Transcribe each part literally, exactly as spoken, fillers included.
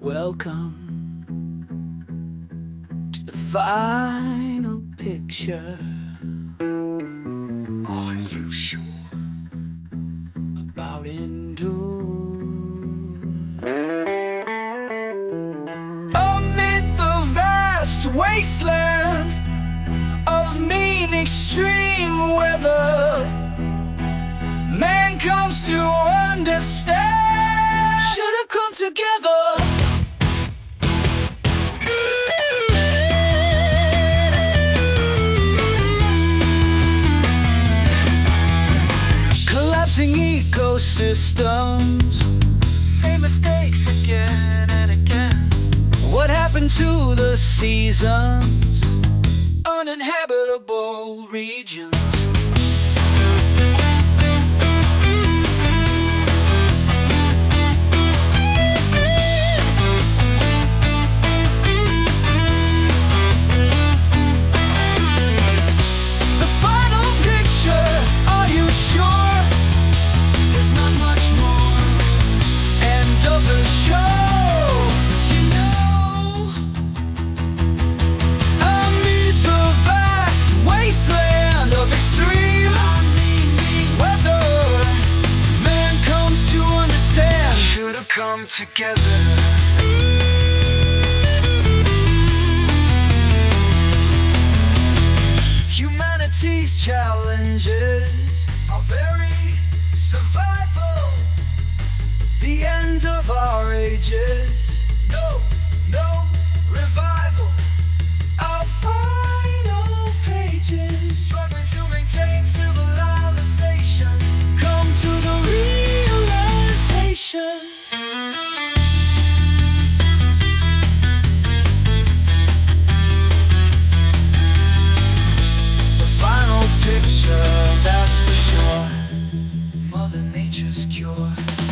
Welcome to the final picture. Are you sure about endure? Amid the vast wasteland of mean extreme weather, man comes to understand. Should have come together. Collapsing ecosystems, same mistakes again and again. What happened to the seasons? Uninhabitable regions. Come together. Humanity's challenges are very survival. The end of our ages. No, no revival. Our final pages, struggling to maintain civilization. Come to the realization. That's for sure. Mother Nature's cure.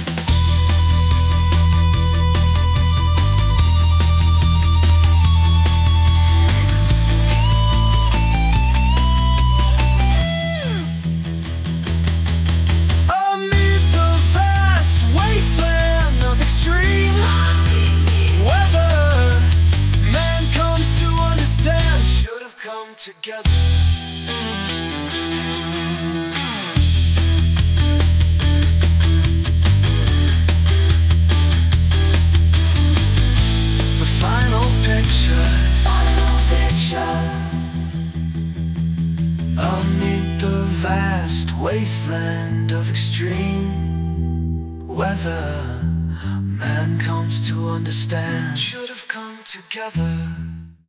Amid the vast wasteland of extreme weather, man comes to understand. Should have come together. Amid the vast wasteland of extreme weather, man comes to understand. Should have come together.